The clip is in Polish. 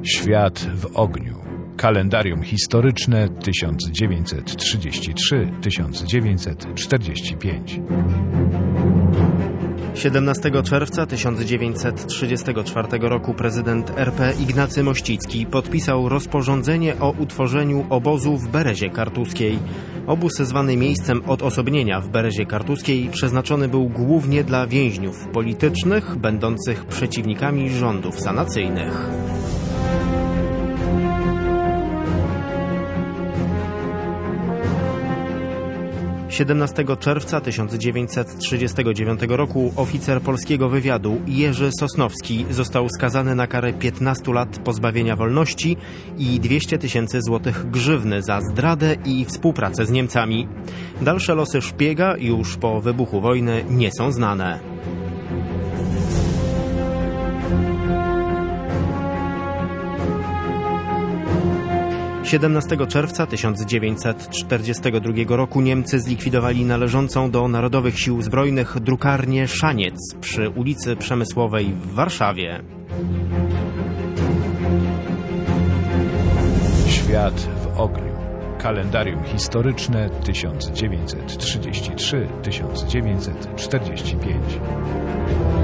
Świat w ogniu. Kalendarium historyczne 1933-1945. 17 czerwca 1934 roku prezydent RP Ignacy Mościcki podpisał rozporządzenie o utworzeniu obozu w Berezie Kartuskiej. Obóz zwany miejscem odosobnienia w Berezie Kartuskiej przeznaczony był głównie dla więźniów politycznych, będących przeciwnikami rządów sanacyjnych. Siedemnastego czerwca 1939 roku oficer polskiego wywiadu Jerzy Sosnowski został skazany na karę 15 lat pozbawienia wolności i 200 000 złotych grzywny za zdradę i współpracę z Niemcami. Dalsze losy szpiega już po wybuchu wojny nie są znane. 17 czerwca 1942 roku Niemcy zlikwidowali należącą do Narodowych Sił Zbrojnych drukarnię Szaniec przy ulicy Przemysłowej w Warszawie. Świat w ogniu. Kalendarium historyczne 1933-1945.